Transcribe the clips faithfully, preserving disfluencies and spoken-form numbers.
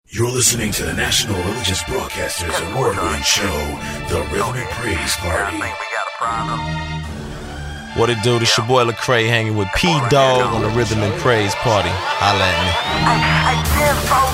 You're listening to the National Religious Broadcasters award-winning show, The Rhythm and Praise Party. What it do? This your boy Lecrae hanging with P-Dog on the Rhythm and Praise Party. Holla at me. I think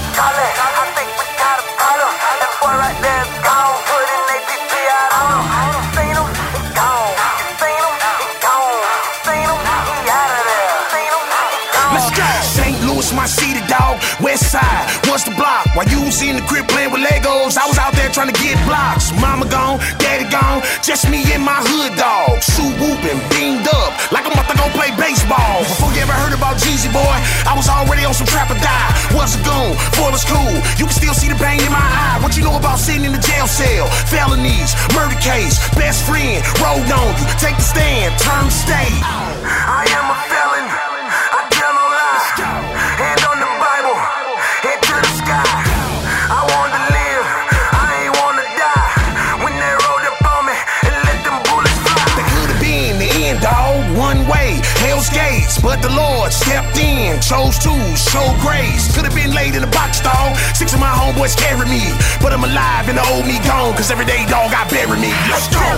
we got a problem. That boy right there is gone. Put in A P P out on him. I ain't seen him, he gone. You seen him, he gone. You seen him, he out of there. Seen him, he gone. Let's go. Saint Louis, my city, dog. West side, what's the block? While you was in the crib playing with Legos, I was out there trying to get blocks. Mama gone, daddy gone, just me and my hood dog. Shoe whooping, beamed up, like I'm about to go play baseball. Before you ever heard about Jeezy, boy, I was already on some trap or die. Was a goon, full of school, you can still see the pain in my eye. What you know about sitting in the jail cell? Felonies, murder case, best friend, rolled on you. Take the stand, turn state. I am a felon, I tell no lie. Hand on the Bible, head to the sky. I want to live, I ain't want to die. When they rolled up on me and let them bullets fly. That could have been the end, dog. One way, Hell's Gates, but the Lord stepped in, chose to show grace. Could have been laid in a box, dog. Six of my homeboys carry me, but I'm alive and the old me gone. Cause every day, dog, I bury me. Let's go.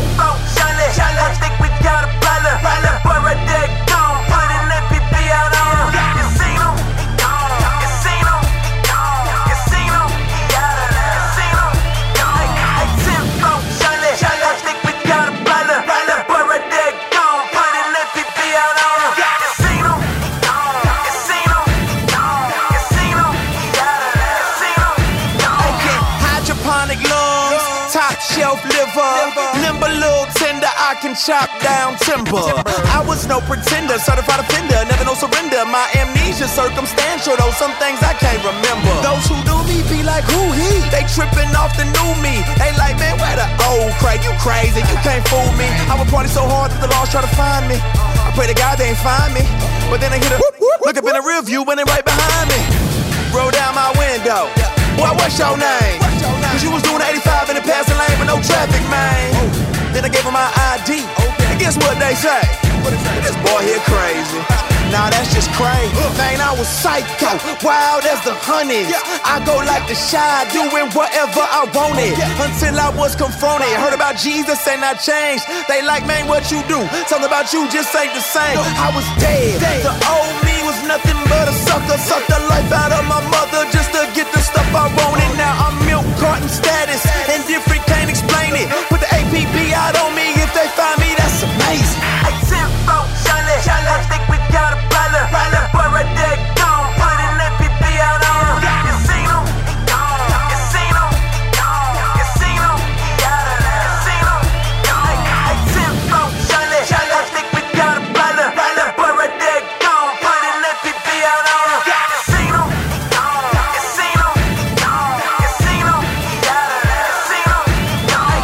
I think we got a problem. That boy right there gone. Put an A P P out on him. You seen him? He gone. You seen him? He gone. You seen him? He out of there. You seen him? He gone. Hey, Tim, bro, Charlie. I think we got a problem. That boy right there gone. Put an A P P out on him. You seen him? He gone. You seen him? He gone. You seen him? He out of there. You seen him? He gone. Okay, hydroponic lungs, top shelf liver, limber little tender, I can chop down timber. I was no pretender, certified offender, never no surrender. My amnesia circumstantial, though some things I can't remember. Those who knew me be like, who he? They tripping off the new me. They like, man, where the old Craig? You crazy, you can't fool me. I would party so hard that the laws try to find me. I pray to God they ain't find me, but then I hit a look up in the rear view when they right behind me. Roll down my window. Boy, what's your name? Cause you was doing eighty-five in the passing lane with no traffic, man. Then I gave him my I D. And guess what they say? This boy here crazy. Nah, that's just crazy. Man, I was psycho, wild as the honeys. I go like the shy, doing whatever I wanted. Until I was confronted. Heard about Jesus and I changed. They like, man, what you do? Something about you just ain't the same. I was dead. The old me was nothing but a sucker. Sucked the life out of my mother just to get the stuff I wanted. Now I'm milk carton status. And different, can't explain it. Put the A P P out on me. If they find me, that's amazing. Hey, Tim, bro, Charlie. I think we got a problem. That boy right there gone. Put an A P P out on him. You seen him? He gone. You seen him? He gone. You seen him? He out of there. You seen him? He gone. Hey, Tim, bro, Charlie. I think we got a problem. That boy right there gone. Put an A P P out on him. You seen him? He gone. You seen him? He gone. You seen him? He out of there. You seen him? He gone.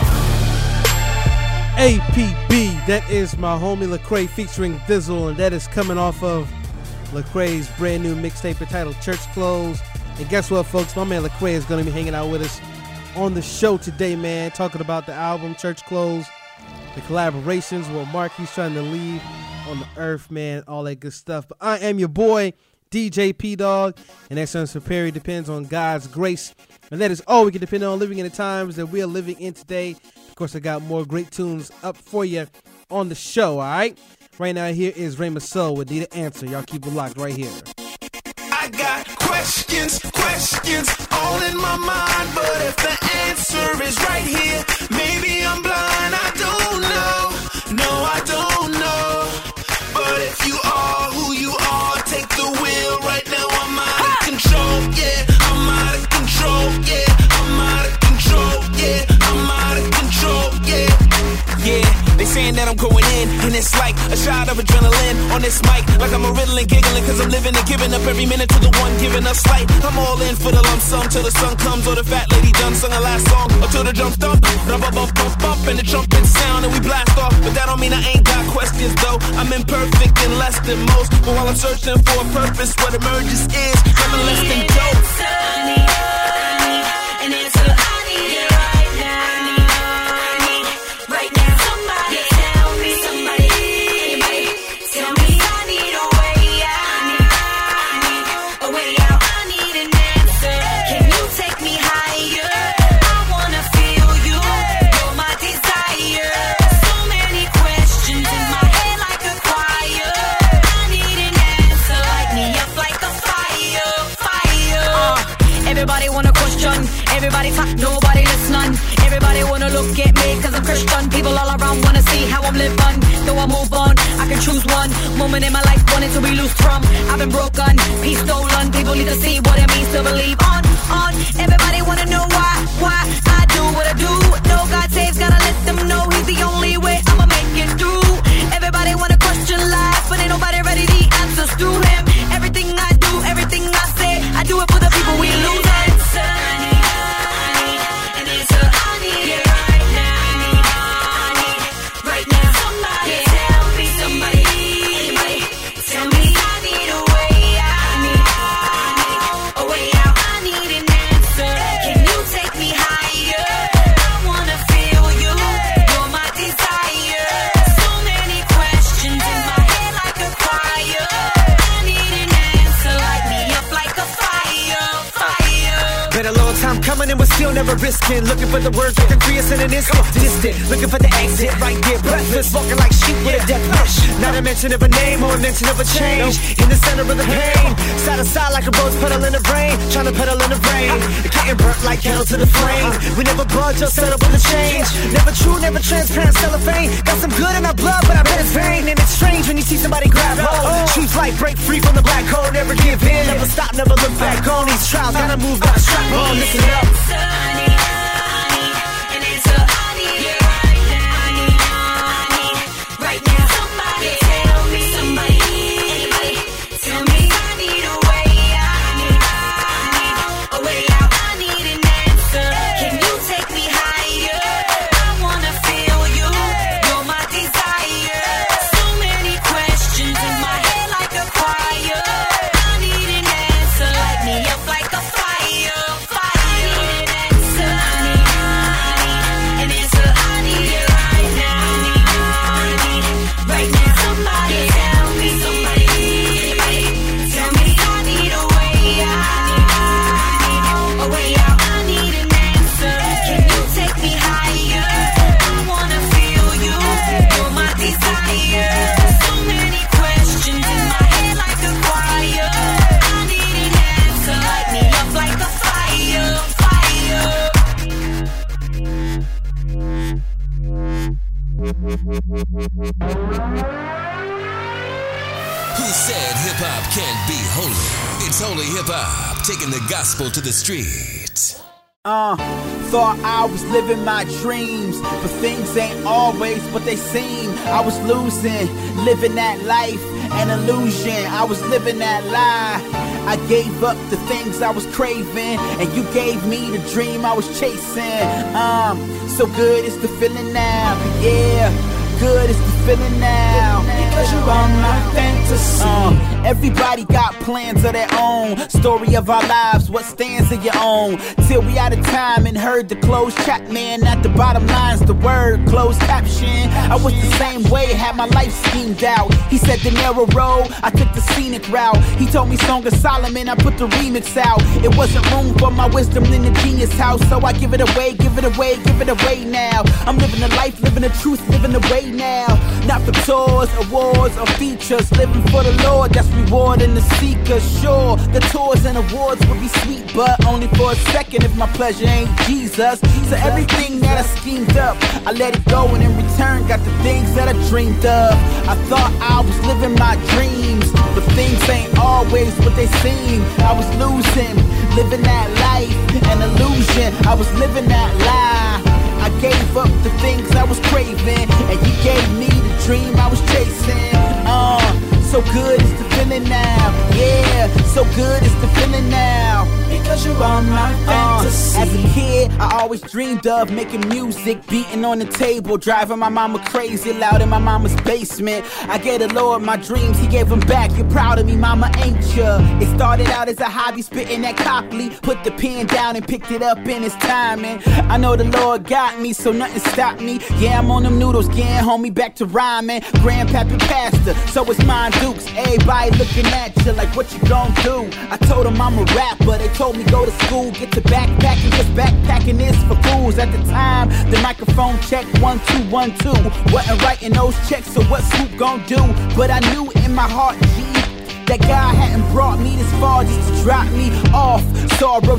A P B, that is my homie Lecrae featuring Thizzle, and that is coming off of Lecrae's brand new mixtape entitled Church Clothes. And guess what, folks? My man Lecrae is going to be hanging out with us on the show today, man, talking about the album Church Clothes, the collaborations, what Mark he's trying to leave on the earth, man, all that good stuff. But I am your boy, D J P-Dog, and that sounds for Perry depends on God's grace. And that is all we can depend on living in the times that we are living in today. Of course, I got more great tunes up for you on the show, all right? Right now, here is Ray Masso with Need an Answer. Y'all keep it locked right here. I got questions, questions all in my mind, but if the answer is right here, maybe I'm blind, I don't know, no, I don't know, but if you are who you are, take the wheel, right now I'm out of control, yeah, I'm out of control, yeah, I'm out of control, yeah, I'm out of control, yeah, yeah, they saying that I'm going in, and it's like a shot of adrenaline on this mic, like I'm a riddling, giggling, cause I'm living and giving up every minute to the one giving us light. I'm all in for the lump sum till the sun comes, or the fat lady done sung a last song, or till the drums thump, bump, bump, bump, bump, and the trumpet sound, and we blast off. But that don't mean I ain't got questions though. I'm imperfect and less than most, but while I'm searching for a purpose, what emerges is nothing less than dope. I need an answer. I need it right now. I need right now. Somebody tell me. Somebody, anybody, tell me. I need a way out. I need a way out. I need an answer. Can Everybody wanna question, everybody talk, nobody listen. Everybody wanna look at me cause I'm Christian. People all around wanna see how I'm living. Though I move on, I can choose one moment in my life wanting to be loose from. I've been broken, peace stolen. People need to see what it means to believe on, on. Everybody wanna know why, why I do what I do. No, God saves, gotta let them know He's the only way I'ma make it through. Everybody wanna question life, but ain't nobody ready the answers to Him. Everything I do, everything I say, I do it for the people we lose. Coming and we're still never risking. Looking for the words that can free us in an instant. Distant, looking for the exit right there. Breathless, walking like sheep with a death wish. Not a mention of a name or a mention of a change. In the center of the pain, side to side like a rose petal in the rain. Trying to pedal in the rain, getting burnt like hell to the flame. We never budge or settle with a change. Never true, never transparent, cellophane. Got some good in our blood, but I bet it's vain. And it's strange when you see somebody grab hold. Choose life, break free from the black hole. Never give in, never stop, never look back on these trials. Gotta move, gotta strap on, listen up. Sunny, and it's a honey, yeah, right now, honey, honey, right now. Somebody tell me, somebody, anybody, tell me I need a way out, I need a way out, I need an answer. Can you take me higher? I wanna feel you, you're my desire. So many questions in my head like a choir. I need an answer, light me up like a fire, fire. Who said hip-hop can't be holy? It's holy hip-hop, taking the gospel to the streets. Uh, thought I was living my dreams, but things ain't always what they seem. I was losing, living that life, an illusion. I was living that lie. I gave up the things I was craving, and you gave me the dream I was chasing. Um, so good is the feeling now, yeah. Good is the feeling now, because you're on my fantasy. Uh, everybody got plans of their own, story of our lives, what stands in your own. Till we out of time and heard the closed chat, man. At the bottom line's the word, closed caption. I was the same way, had my life schemed out. He said the narrow road, I took the scenic route. He told me Song of Solomon, I put the remix out. It wasn't room for my wisdom in the genius house, so I give it away, give it away, give it away now. I'm living the life, living the truth, living the way now. Not for tours, awards, or features. Living for the Lord, that's rewarding the seeker. Sure, the tours and awards would be sweet, but only for a second if my pleasure ain't Jesus. So everything that I schemed up, I let it go, and in return got the things that I dreamed of. I thought I was living my dreams, but things ain't always what they seem. I was losing, living that life, an illusion. I was living that lie. I gave up the things I was craving, and you gave me the dream I was chasing. Uh, so good is the feeling now, yeah. So good is the feeling now, because you're on my fantasy. Uh, as a kid, I always dreamed of making music, beating on the table, driving my mama crazy, loud in my mama's basement. I gave the Lord my dreams, He gave them back. You're proud of me, mama, ain't ya? It started out as a hobby, spitting that Copley. Put the pen down and picked it up in His timing. I know the Lord got me, so nothing stopped me. Yeah, I'm on them noodles, getting homie back to rhyming. Grandpappy pastor, so it's mine Dukes. Everybody looking at you like, what you gon' do? I told them I'm a rapper, they told me go to school, get to backpacking, cause backpacking is for fools. At the time, the microphone check one, two, one, two. Wasn't writing those checks, so what Snoop gon' do? But I knew in my heart, G, that God hadn't brought me this far just to drop me off. So I wrote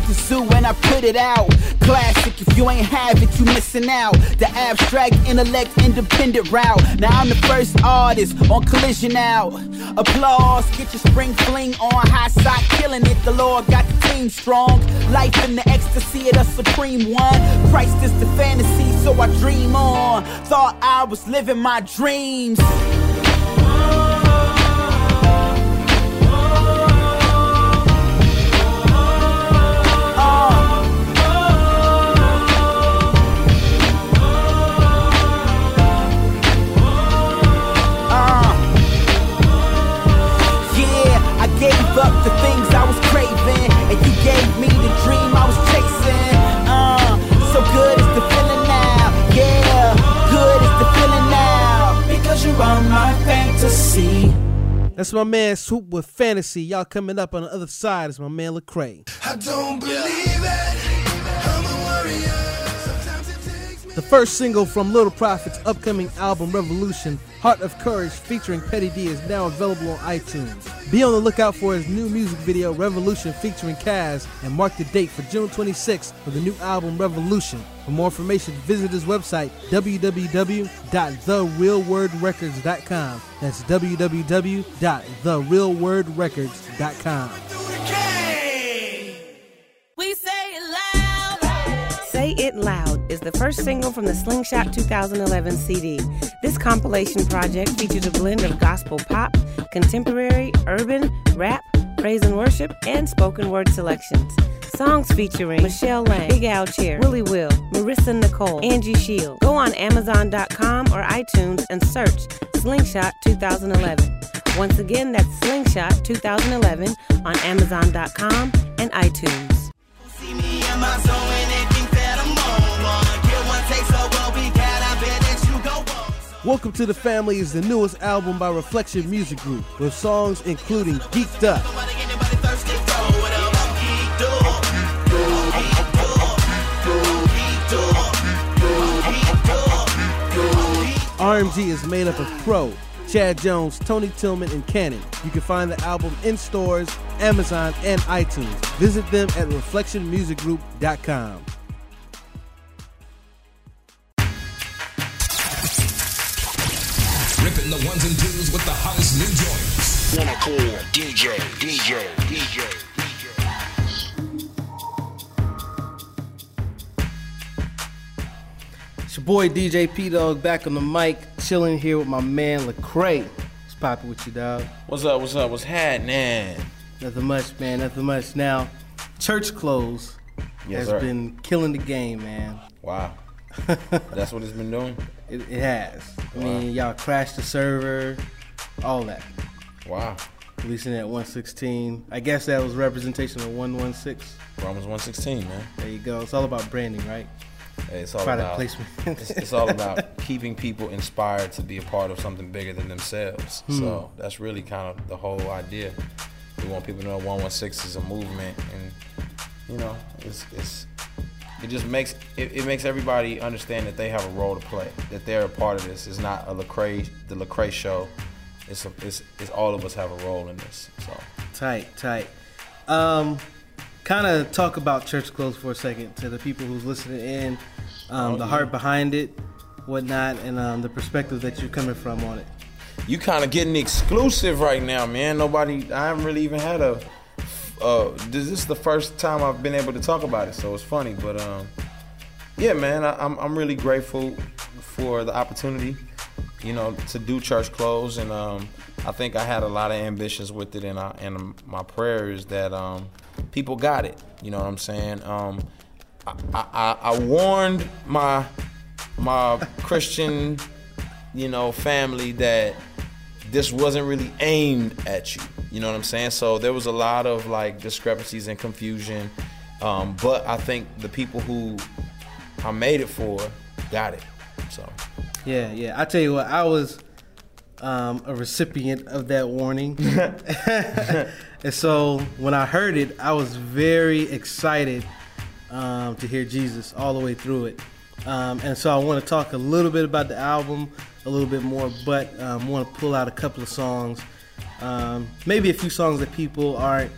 the zoo and I put it out. Classic, if you ain't have it, you missing out. The abstract intellect independent route. Now I'm the first artist on Collision out. Applause, get your spring fling on. High side killing it, the Lord got the team strong. Life in the ecstasy of the supreme one. Christ is the fantasy, so I dream on. Thought I was living my dreams. Up the things I was craving, and you gave me the dream I was chasing. Uh, so good is the feeling now, yeah, good is the feeling now, because you're on my fantasy. That's my man Swoop with Fantasy. Y'all coming up on the other side is my man Lecrae. I don't believe it, I'm a warrior. The first single from Little Prophet's upcoming album Revolution, Heart of Courage featuring Petty D, is now available on iTunes. Be on the lookout for his new music video Revolution featuring Kaz, and mark the date for June twenty-sixth for the new album Revolution. For more information, visit his website w w w dot the real word records dot com. That's w w w dot the real word records dot com. We say it loud. Say It Loud is the first single from the Slingshot two thousand eleven C D. This compilation project features a blend of gospel pop, contemporary, urban, rap, praise and worship, and spoken word selections. Songs featuring Michelle Lang, Big Al Chair, Willie Will, Marissa Nicole, Angie Shield. Go on amazon dot com or iTunes and search Slingshot two thousand eleven. Once again, that's Slingshot two thousand eleven on amazon dot com and iTunes. See me in my zone and they think that I'm on one. Get one take so well we got, I bet that you go on. Welcome to the Family is the newest album by Reflection Music Group, with songs including Geeked Up, R M G is made up of Pro, Chad Jones, Tony Tillman, and Cannon. You can find the album in stores, Amazon, and iTunes. Visit them at reflection music group dot com. Ripping the ones and twos with the hottest new joints. Wanna call D J, D J, D J. It's your boy D J P-Dog back on the mic, chilling here with my man Lecrae. What's poppin' with you, dog? What's up, what's up, what's happening? Nothing much, man, nothing much. Now, church clothes Yes, has sir. been killing the game, man. Wow. That's what it's been doing? It, it has. I Wow. mean, y'all crashed the server, all that. Wow. Releasing at one sixteen. I guess that was representation of one sixteen. Romans one sixteen, man. There you go. It's all about branding, right? Hey, it's all Product about placement. it's, it's all about keeping people inspired to be a part of something bigger than themselves. Hmm. So that's really kind of the whole idea. We want people to know one one six is a movement, and you know, it's it's it just makes it, it makes everybody understand that they have a role to play, that they're a part of this. It's not a Lecrae the Lecrae show. It's a, it's it's all of us have a role in this. So Tight, tight. Um, kind of talk about church clothes for a second to the people who's listening in, um, Oh, the yeah. heart behind it, whatnot, and um, the perspective that you're coming from on it. you kind of getting exclusive right now, man. Nobody, I haven't really even had a. Uh, this is the first time I've been able to talk about it, so it's funny. But um, yeah, man, I, I'm I'm really grateful for the opportunity, you know, to do church clothes, and um, I think I had a lot of ambitions with it, and I, and my prayer is that um, people got it. You know what I'm saying? Um, I, I, I warned my my Christian, you know, family that this wasn't really aimed at you. You know what I'm saying? So there was a lot of like discrepancies and confusion, um, but I think the people who I made it for got it. So Yeah, yeah. I tell you what, I was um, a recipient of that warning. And so when I heard it, I was very excited um, to hear Jesus all the way through it. Um, and so I want to talk a little bit about the album, a little bit more, but um, want to pull out a couple of songs. Um, maybe a few songs that people aren't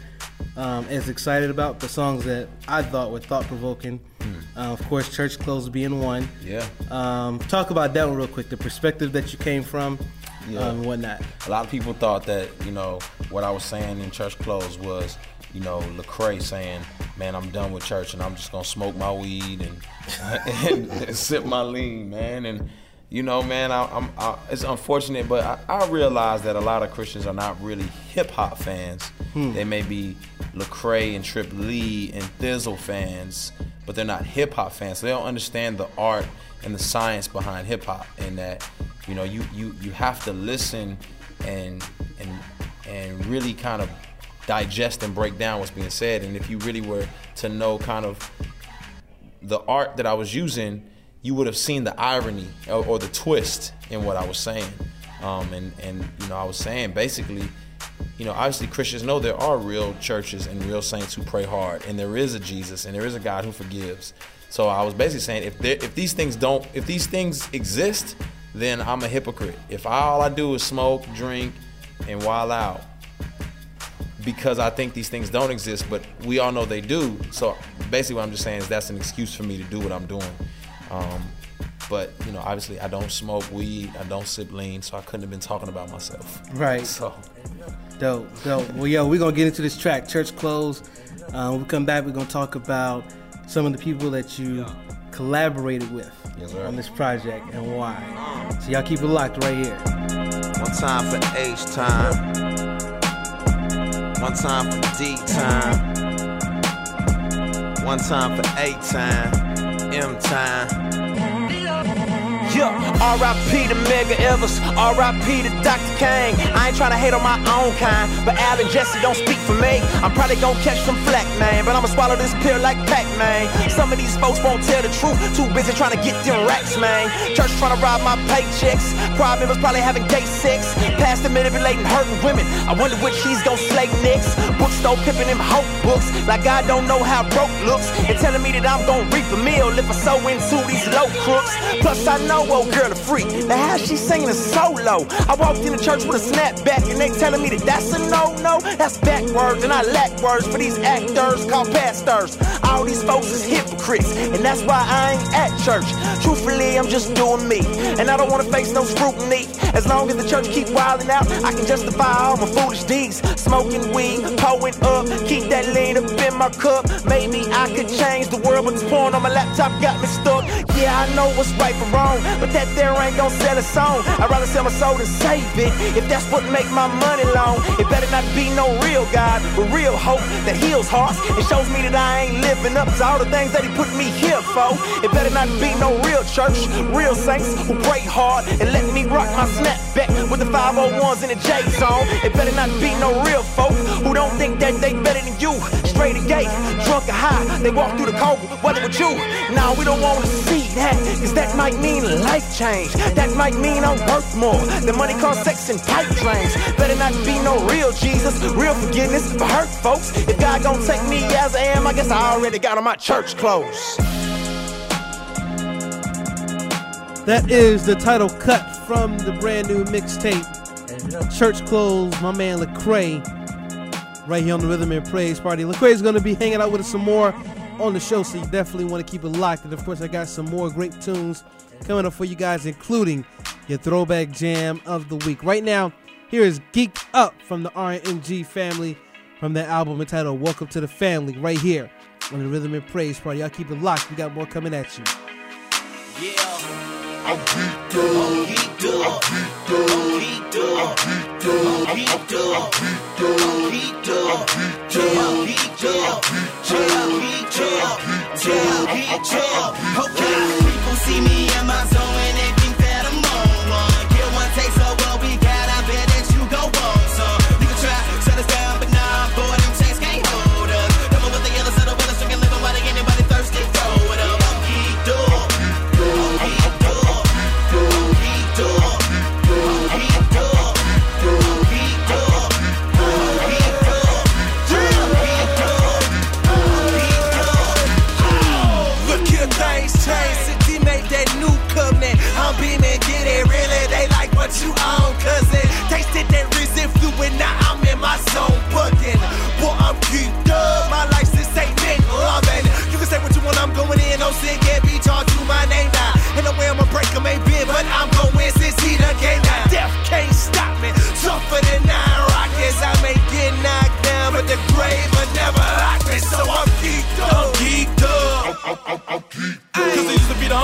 um, as excited about. The songs that I thought were thought-provoking. Mm. Uh, of course, Church Clothes being one. Yeah. Um, talk about that one real quick, the perspective that you came from yeah. um, and whatnot. A lot of people thought that, you know, what I was saying in Church Clothes was, you know, Lecrae saying, man, I'm done with church and I'm just going to smoke my weed and, and, and sip my lean, man. And, you know, man, I, I'm, I, it's unfortunate, but I, I realize that a lot of Christians are not really hip-hop fans. Hmm. They may be Lecrae and Trip Lee and Thizzle fans, but they're not hip-hop fans. So they don't understand the art and the science behind hip-hop, and that, you know, you, you, you have to listen and and and really kind of digest and break down what's being said. And if you really were to know kind of the art that I was using, you would have seen the irony or, or the twist in what I was saying. Um, and, and, you know, I was saying basically, you know, obviously Christians know there are real churches and real saints who pray hard, and there is a Jesus and there is a God who forgives. So I was basically saying, if there, if these things don't, if these things exist, then I'm a hypocrite. If all I do is smoke, drink, and wild out, because I think these things don't exist, but we all know they do. So basically what I'm just saying is that's an excuse for me to do what I'm doing. Um, but, you know, obviously I don't smoke weed, I don't sip lean, so I couldn't have been talking about myself. Right. So. Dope, dope. Well, yo, we're going to get into this track, Church Clothes. Uh, when we come back, we're going to talk about some of the people that you collaborated with yes, sir. on this project and why. So y'all keep it locked right here. One time for H time. One time for D time. One time for A time. M time. Yeah, R I P to Mega Evers, R I P to Doctor Kane. I ain't tryna hate on my own kind, but Al and Jesse don't speak for me. I'm probably gonna catch some flack, man, but I'ma swallow this pill like Pac-Man. Some of these folks won't tell the truth, too busy trying to get them racks, man. Church trying to rob my paychecks, choir members probably having gay sex, pastor manipulating hurting women. I wonder which he's gonna slay next. Bookstore pimping them hope books, like I don't know how broke looks, and telling me that I'm gonna reap a meal if I sow into these low crooks. Plus I know old girl a freak. Now how she singing a solo? I walked in the church with a snapback and they telling me that that's a no-no. That's backwards and I lack words for these actors called pastors. All these folks is hypocrites and that's why I ain't at church. Truthfully, I'm just doing me and I don't want to face no scrutiny. As long as the church keep wilding out, I can justify all my foolish deeds. Smoking weed, pulling up, keep that lean up in my cup. Maybe I could change the world, but this porn on my laptop got me stuck. Yeah, I know what's right from wrong, but that there ain't gon' sell a song. I'd rather sell my soul than save it. If that's what make my money long, it better not be no real God, but real hope that heals hearts and shows me that I ain't living up to all the things that he put me here for. It better not be no real church, real saints who pray hard and let me rock my snapback with the five oh ones in the J zone. It better not be no real folk who don't think that they better than you. Straight or gay, drunk or high, they walk through the cold, whether with you. Now we don't want to see that, cause that might mean life change. That might mean I'm worth more than money, car, sex, and pipe dreams. Better not be no real Jesus, real forgiveness for hurt folks. If God gon' take me as I am, I guess I already got on my church clothes. That is the title cut from the brand new mixtape, Church Clothes, my man Lecrae, right here on the Rhythm and Praise Party. Lecrae is going to be hanging out with us some more on the show, so you definitely want to keep it locked. And of course, I got some more great tunes coming up for you guys, including your throwback jam of the week. Right now, here is Geeked Up from the R M G family from their album entitled Welcome to the Family, right here on the Rhythm and Praise Party. Y'all keep it locked. We got more coming at you. Yeah. I'm geeked up, I'm geeked up, I'm geeked up, I'm geeked up, I'm geeked up, I'm geeked up, I'm geeked up, I'm geeked up, I'm geeked up. Okay, people see me in my zone and they think that I'm on one. Get one taste of what we got, I bet that you go on some. You can try, shut us down, but nah, boy, them chains can't hold us. Come on with the yellow set of weather, so can live while anybody thirsty, throw it up. I'm geeked up, I'm geeked up. I'm beaming, get it, really, they like what you own, cousin. Tasted that reason fluid, now I'm in my zone, bugging. Boy, I'm geeked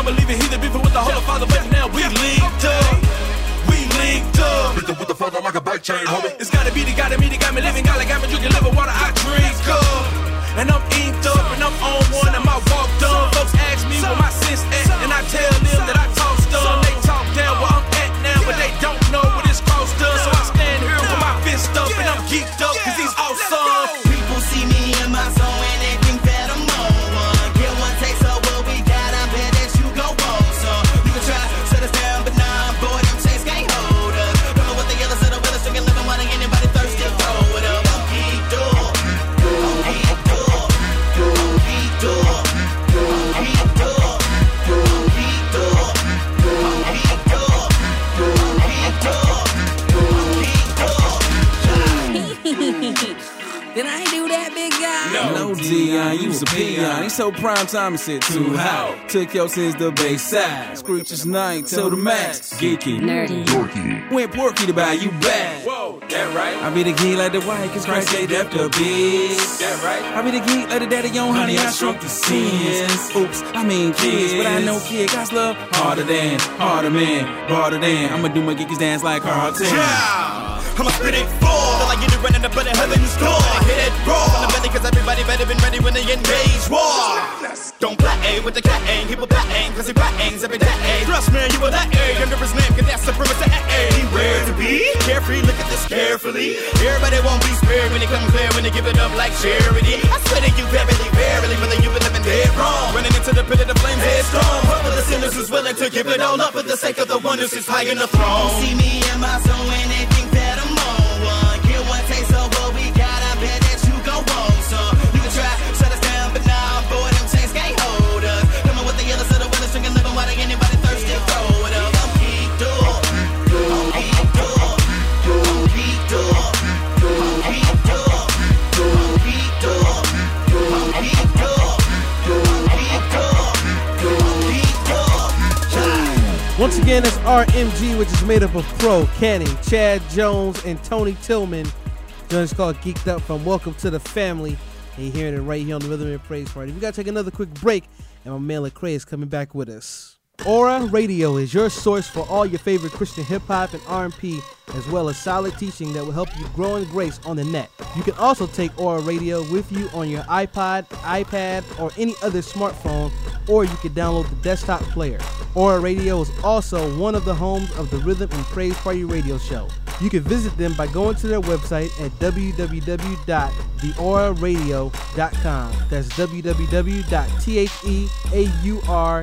believe it, heathen beefing with the Holy Father, but now we linked up. We linked up. With the, with the father like a bike chain, homie. It's gotta be the God of me that got me living, God like got me drinking liver water I drink up. And I'm inked up, and I'm on one, and my walk done. Folks ask me where my sins at, and I tell them that I talk stuff. They talk down where I'm at now, but they don't know what it's cost us. So I stand here with my fist up, and I'm geeked up, cause he's awesome. People see me in my zone and they think that I'm on one. Get one taste of what we got, I bet that you go want some. You can try, shut us down, but nah, boy, them chase can't hold us. Don't know what the yellow said, the weather, drinking living water, anybody thirsty, throw it up. I'm geeked up, I'm geeked up. Did I do that, big guy? No, Dion, you was a peon. Ain't so prime time to sit too high. Took your sins to Bayside. Screeches night till the max. Geeky, Nerdy, dorky. Went porky to buy you back. Whoa, that right? I be the geek like the white, cause Christ gave death to bitch. That right? I be the geek like the daddy on honey, I shrunk the sins. Oops, I mean kids, but I know kid, God's love harder than, harder man, harder than. I'ma do my geekies dance like Carlton. Yeah. I'ma spit it full. Feel like you're running up at heaven's door. Hit it raw from the belly, cause everybody better been ready when they engage war. Don't play A with the cat aim, people that aim, cause he rat aims every day. Trust me, you will that A under his name, cause that's the premise of A. Where to be? Carefree, look at this carefully. Everybody won't be spared when they come clear, when they give it up like charity. I swear to you, verily, verily, whether you've been living dead wrong. Running into the pit of the flames headstrong. What for the sinners who's willing to give it all up for the sake of the one who sits high in the throne. See me in my zone and they think that I'm on one. Get one taste of what we got, I bet that you go want some. You can try, shut us down, but nah, boy, them chains can't hold us. Don't know what the yellow said, the weather, drinking living water, anybody thirsty, throw it up. I'm geeked up, I'm geeked up, I'm geeked up, I'm geeked up, I'm geeked up, I'm geeked up, I'm geeked up, I'm geeked up. Once again, it's R M G, which is made up of Pro, Canning, Chad Jones, and Tony Tillman. Joint is called Geeked Up from Welcome to the Family. And you're hearing it right here on the Rhythm and Praise Party. We got to take another quick break, and my man Lecrae is coming back with us. Aura Radio is your source for all your favorite Christian hip-hop and R and P, as well as solid teaching that will help you grow in grace on the net. You can also take Aura Radio with you on your iPod, iPad, or any other smartphone, or you can download the desktop player. Aura Radio is also one of the homes of the Rhythm and Praise Party radio show. You can visit them by going to their website at w w w dot the aura radio dot com. That's w w w dot the aura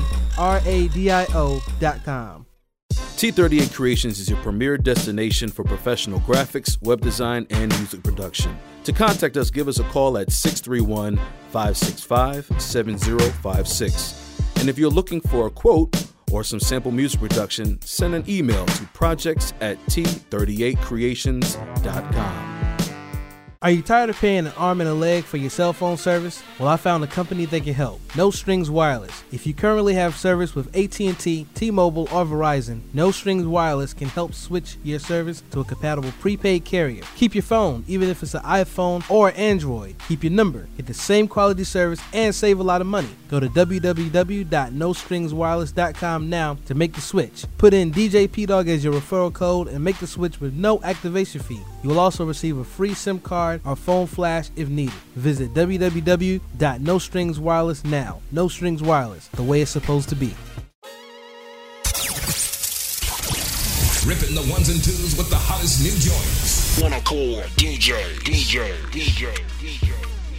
radio dot com. T thirty-eight Creations is your premier destination for professional graphics, web design, and music production. To contact us, give us a call at six three one, five six five, seven zero five six. And if you're looking for a quote or some sample music production, send an email to projects at t thirty-eight creations dot com. Are you tired of paying an arm and a leg for your cell phone service? Well, I found a company that can help. No Strings Wireless. If you currently have service with A T and T, T-Mobile, or Verizon, No Strings Wireless can help switch your service to a compatible prepaid carrier. Keep your phone, even if it's an iPhone or Android. Keep your number, get the same quality service, and save a lot of money. Go to w w w dot no strings wireless dot com now to make the switch. Put in D J P Dog as your referral code and make the switch with no activation fee. You will also receive a free SIM card or phone flash if needed. Visit w w w dot no strings wireless now. No Strings Wireless, the way it's supposed to be. Ripping the ones and twos with the hottest new joints. Wanna call D J, D J, D J, D J.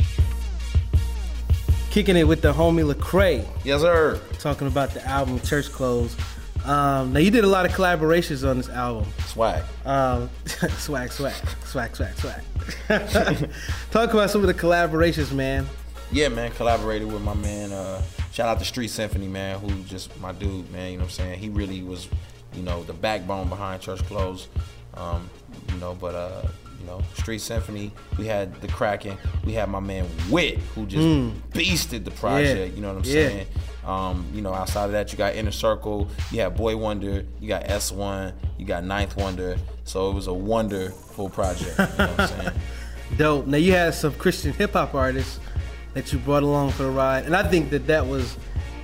Kicking it with the homie Lecrae. Yes, sir. Talking about the album Church Clothes. Um, now you did a lot of collaborations on this album. Swag. Um, swag, swag, swag, swag, swag. Talk about some of the collaborations, man. Yeah, man, collaborated with my man. Uh, shout out to Street Symphony, man, who just my dude, man. You know what I'm saying? He really was, you know, the backbone behind Church Clothes. Um, you know, but uh, you know, Street Symphony. We had the Kraken. We had my man Wit, who just mm. beasted the project. Yeah. You know what I'm yeah. saying? Um, you know, outside of that, you got Inner Circle, you have Boy Wonder, you got S one, you got Ninth Wonder. So it was a wonderful project. You know what I'm saying? Dope. Now you had some Christian hip hop artists that you brought along for the ride, and I think that that was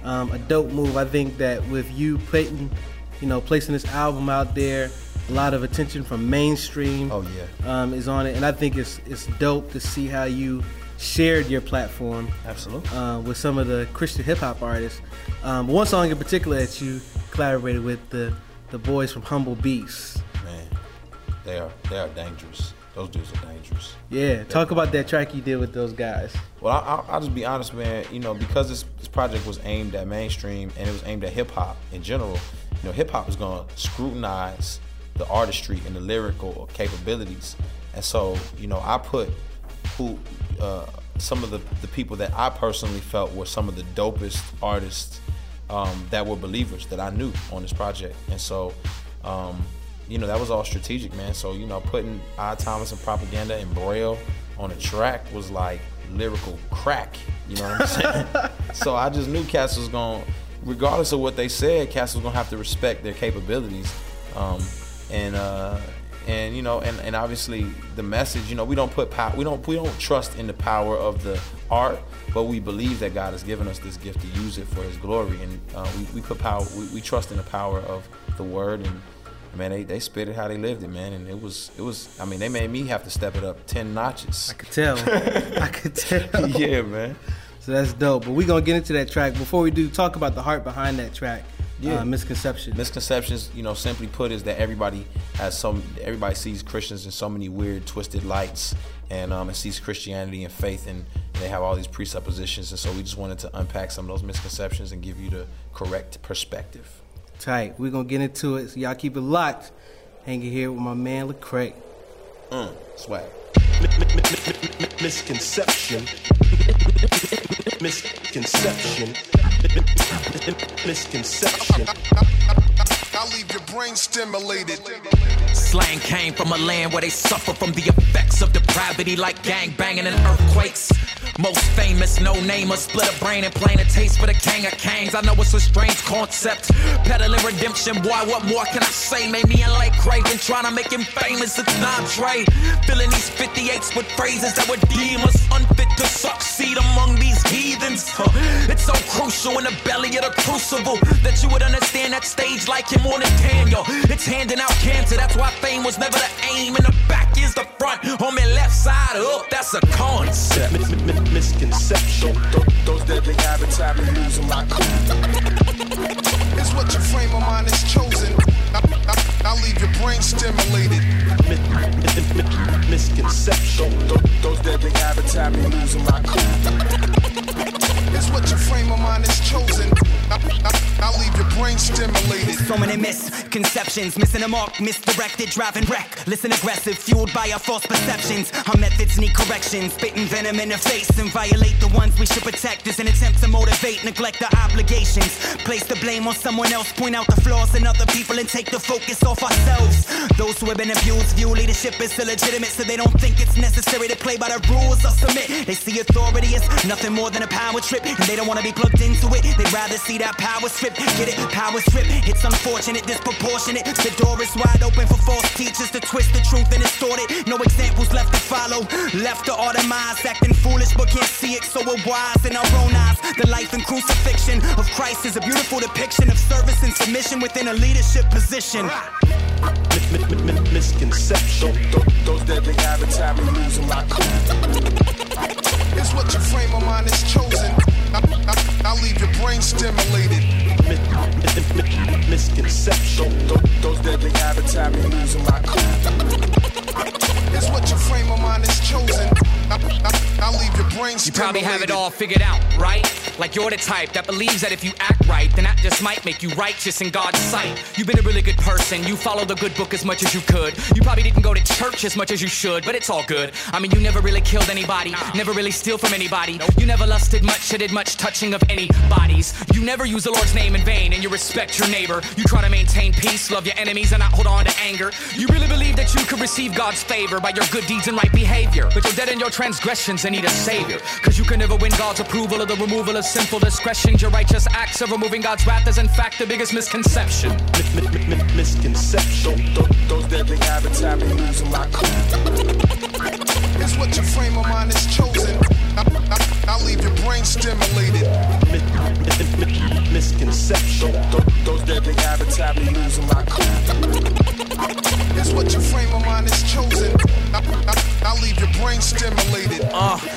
Um, a dope move. I think that with you putting, you know, placing this album out there, a lot of attention from mainstream. Oh yeah, um, is on it, and I think it's it's dope to see how you shared your platform. Absolutely. Uh, with some of the Christian hip hop artists. Um, one song in particular that you collaborated with the the boys from Humble Beast. Man, they are they are dangerous. Those dudes are dangerous. Yeah, talk about that track you did with those guys. Well, I, I'll, I'll just be honest, man. You know, because this, this project was aimed at mainstream and it was aimed at hip hop in general. You know, hip hop is gonna scrutinize the artistry and the lyrical capabilities, and so you know, I put who uh, some of the the people that I personally felt were some of the dopest artists um, that were believers that I knew on this project, and so. Um, You know, that was all strategic, man. So, you know, putting Odd Thomas and Propaganda and Braille on a track was like lyrical crack. You know what I'm saying? So I just knew Cass was going, regardless of what they said, Cass was going to have to respect their capabilities. Um, and, uh, and you know, and, and obviously the message, you know, we don't put power, we don't, we don't trust in the power of the art, but we believe that God has given us this gift to use it for his glory. And uh, we, we put power, we, we trust in the power of the word, and man, they, they spit it how they lived it, man, and it was it was. I mean, they made me have to step it up ten notches. I could tell. I could tell. Yeah, man. So that's dope. But we gonna get into that track. Before we do, talk about the heart behind that track. Yeah. Uh, misconceptions. Misconceptions, you know, simply put, is that everybody has some. Everybody sees Christians in so many weird, twisted lights, and um, and sees Christianity and faith, and, and they have all these presuppositions. And so we just wanted to unpack some of those misconceptions and give you the correct perspective. Tight. We're going to get into it, so y'all keep it locked. Hanging here with my man, Lecrae. Mm, swag. Misconception. Misconception. Misconception. I'll leave your brain stimulated. Slang came from a land where they suffer from the effects of depravity, like gang banging and earthquakes. Most famous, no-namer, split a brain and plain a taste for the king of kings. I know it's a strange concept, peddling redemption. Boy, what more can I say? Made me and Lecrae been trying to make him famous. It's not Dre, filling these fifty-eights with phrases that would deem us unfit to succeed among these heathens. Huh. It's so crucial in the belly of the crucible that you would understand that stage like him on a Daniel. It's handing out cancer, that's why fame was never the aim. And the back is the front, on my left side up, that's a concept. Misconception. Those deadly habits have me losing my cool. It's what your frame of mind is chosen. I, I, I'll leave your brain stimulated. Misconception. Those deadly habits have me losing my cool. It's what your frame of mind is chosen. I, I, I'll leave your brain stimulated. So many misconceptions, missing a mark, misdirected, driving wreck. Listen aggressive, fueled by our false perceptions. Our methods need correction, spitting venom in the face and violate the ones we should protect. Is an attempt to motivate, neglect our obligations. Place the blame on someone else, point out the flaws in other people and take the focus off ourselves. Those who have been abused view leadership as illegitimate, so they don't think it's necessary to play by the rules or submit. They see authority as nothing more than a power trip, and they don't want to be plugged into it. They'd rather see that power strip, get it, power strip. It's unfortunate, disproportionate. The door is wide open for false teachers to twist the truth and distort it. No examples left to follow, left to our demise, acting foolish but can't see it, so we're wise in our own eyes. The life and crucifixion of Christ is a beautiful depiction of service and submission within a leadership position. Misconception. Those deadly habits have me losing my cool. It's what your frame of mind is chosen. I, I, I'll leave your brain stimulated. Misconception. Those deadly habits have me losing my cool. It's what your frame of mind is chosen. I, I, I'll leave your brain stimulated. You probably have it all figured out, right? Like you're the type that believes that if you act right, then that just might make you righteous in God's sight. You've been a really good person, you follow the good book as much as you could. You probably didn't go to church as much as you should, but it's all good. I mean, you never really killed anybody, never really steal from anybody. You never lusted much, or did much touching of any bodies. You never use the Lord's name in vain, and you respect your neighbor. You try to maintain peace, love your enemies, and not hold on to anger. You really believe that you could receive God's favor by your good deeds and right behavior. But you're dead in your transgressions and need a savior. Cause you can never win God's approval or the removal of sinful discretions. Your righteous acts of removing God's wrath is in fact the biggest misconception. Misconception. Those deadly habits have me losing my cool. It's what your frame of mind is chosen. I, I, I'll leave your brain stimulated.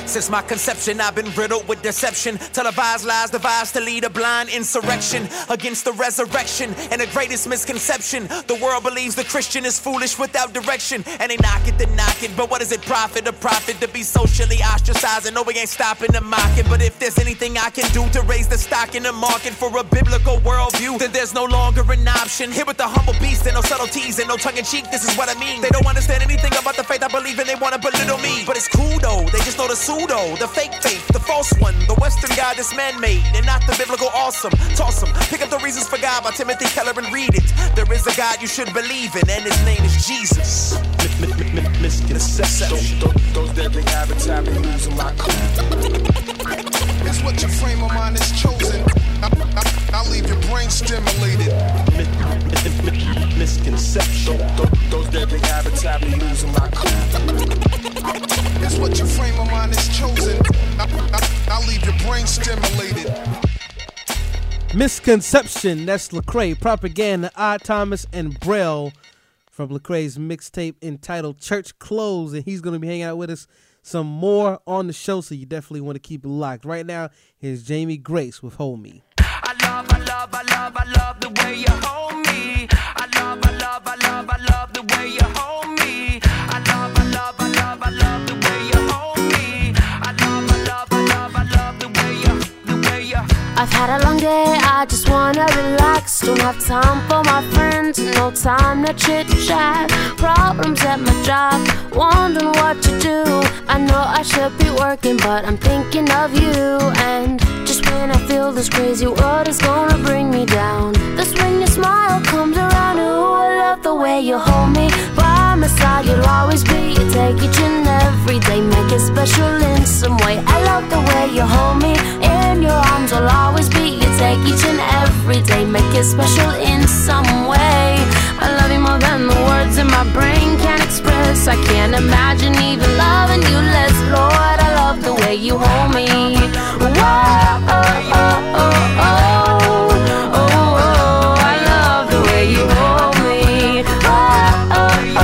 Since my conception, I've been riddled with deception. Televised lies devised to lead a blind insurrection against the resurrection and the greatest misconception. The world believes the Christian is foolish without direction. And they knock it, then knock it. But what does it profit? A profit to be socially ostracized. No, we ain't stopping the mocking. But if there's anything I can do to raise the stock in the market for a biblical worldview, then there's no longer an option. Here with the humble beast and no subtleties and no tongue-in-cheek, this is what I mean. They don't understand anything about the faith I believe in, they wanna belittle me. But it's cool though, they just know the pseudo, the fake faith, the false one, the Western God that's man-made, and not the biblical awesome. Toss 'em, pick up the Reasons for God by Timothy Keller and read it. There is a God you should believe in, and his name is Jesus. Misconception. Those deadly habits have me losing my cool. It's what your frame of mind is chosen. I, I, I'll leave your brain stimulated. Misconception. Those deadly habits have me losing my cool. It's what your frame of mind is chosen. I, I, I'll leave your brain stimulated. Misconception, that's Lecrae, Propaganda, Odd Thomas, and Braille from Lecrae's mixtape entitled Church Clothes, and he's going to be hanging out with us some more on the show, so you definitely want to keep it locked. Right now, here's Jamie Grace with Hold Me. I love, I love, I love, I love the way you hold me. I love, I love, I love, I love the way you hold me. I love, I love, I love, I love the way you hold me. I love, I love, I love, I love the way you, the way you. I've had a long day, I just wanna relax. Don't have time for my friends, no time to chit chat. Problems at my job, wondering what to do. I know I should be working, but I'm thinking of you. And just when I feel this crazy world is gonna bring me down, that's when your smile comes around. Ooh, I love the way you hold me. By my side you'll always be. You take each and every day, make it special in some way. I love the way you hold me. In your arms I'll always be. You take each and every day, make it special in some way. I love you more than the words in my brain can express. I can't imagine even loving you less. Lord, I love the way you hold me. Whoa, oh, oh, oh, oh, oh, oh, I love the way you hold me. Oh, oh,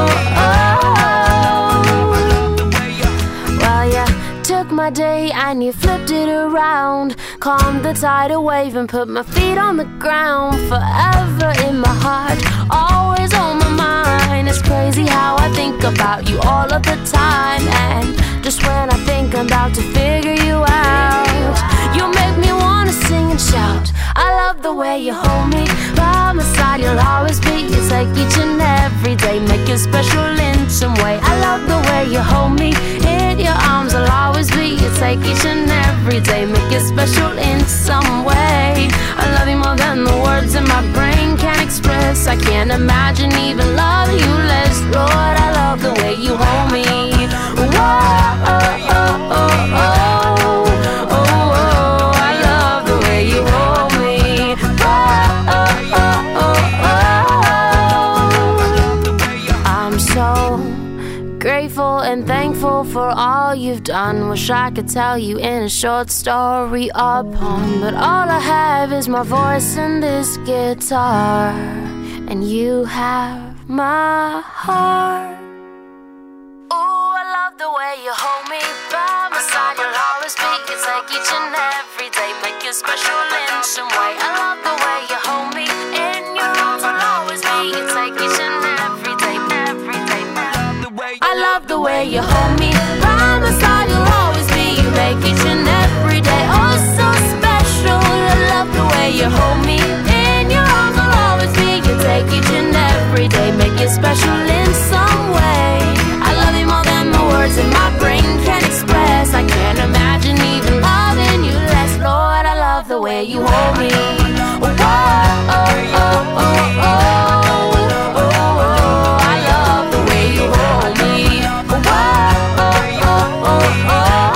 oh, oh, oh. Well, yeah, took my day and you flipped it around. Calmed the tidal wave and put my feet on the ground. Forever in my heart, always on my mind. It's crazy how I think about you all of the time. And just when I think I'm about to figure you out, you make me wanna sing and shout. I love the way you hold me. By my side you'll always be. You take each and every day, make it special in some way. I love the way you hold me. In your arms I'll always be. You take each and every day, make it special in some way. I love you more than the words in my brain can express. I can't imagine even loving you less. Lord, I love the way you hold me. Whoa, oh, oh, oh, oh, oh, oh, I love the way you hold me. Whoa, oh, oh, oh, oh. I'm so grateful and thankful for all you've done. Wish I could tell you in a short story or poem, but all I have is my voice and this guitar, and you have my heart. Ooh, I love the way you hold me. By my side you'll always be. You take each and every day, make it special in some way. I love the way you hold me. In your arms I'll always be. You take each and every day, every day. I love the way you hold me. By my side you'll always be. You make each and every day oh so special. I love the way you hold me. In your arms I'll always be. You take each and every day, make it special in some way. I love you more than the words in my brain can express. I can't imagine even loving you less. Lord, I love the way you hold me. Whoa, oh, oh, oh, oh, oh, oh, I love the way you hold me. Whoa, oh, oh, oh, oh,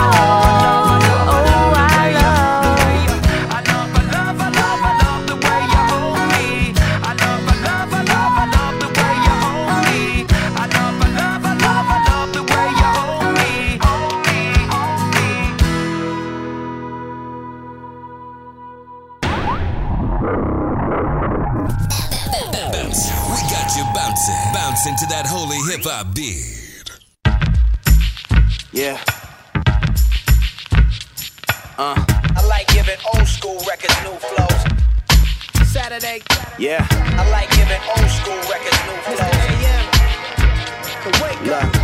oh, I love. I love, I love, I love, I love the way you hold me. I love, I love, I love, I love the way you hold me. I love, I love, I love, I love the way you hold me. Hold me, hold Bounce. We got you bouncing. Bouncing to that holy hip hop beat. Yeah. Uh, I like giving old school records new flows. Saturday, yeah. I like giving old school records new flows. Look.